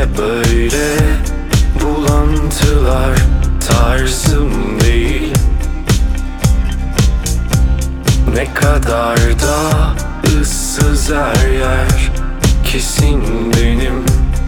böyle bulantılar tarzım değil. Ne kadar da ıssız her yer kesin benim.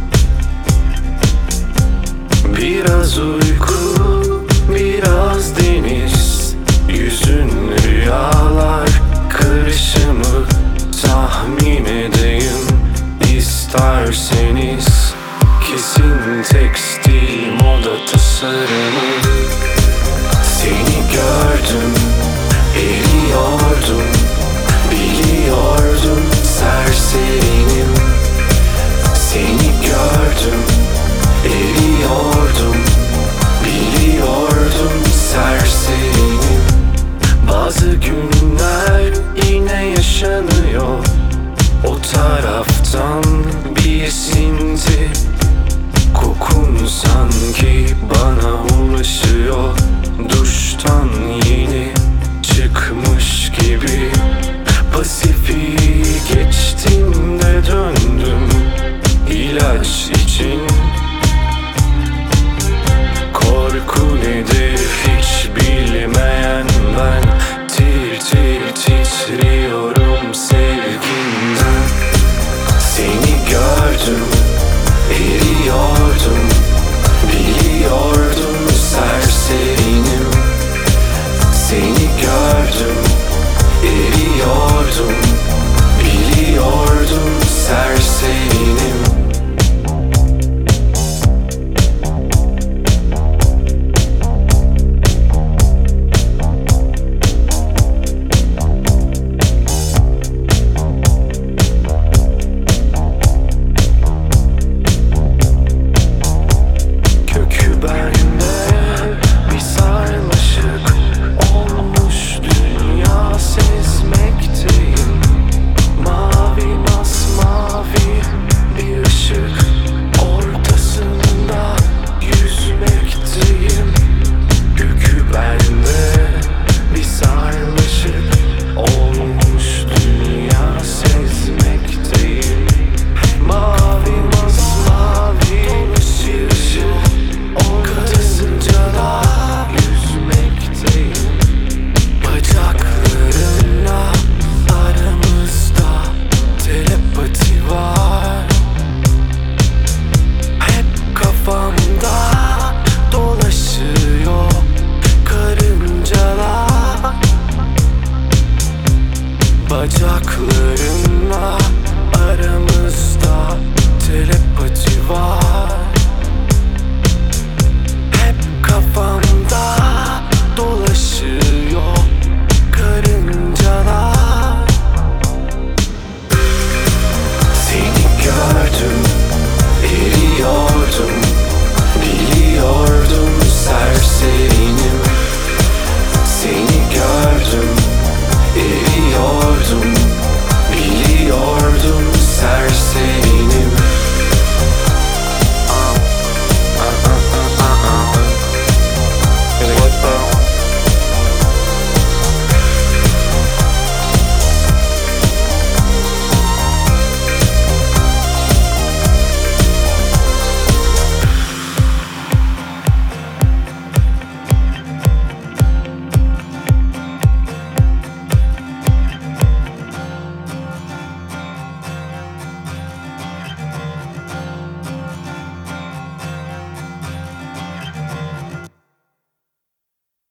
Biraz uyku, biraz deniz, yüzün rüyalar karışımı tahmin edeyim isterseniz. Kesin tekstil moda tasarımı. Seni gördüm, eriyordum, biliyordum serserinim. Seni gördüm, eriyordum, biliyordum serserinim. Bazı günler yine yaşanıyor o taraftan bir esinti. Kokun sanki bana ulaşıyor, duştan yeni çıkmış gibi. Pasifiği geçtim de döndüm ilaç için. Korku nedir hiç bilmeyen ben, tir tir titriyorum sevginden. Seni gördüm, eriyordum, biliyordum serserinim. Seni gördüm, eriyordum, biliyordum serserinim. Bacaklarınla aramızda telepati var.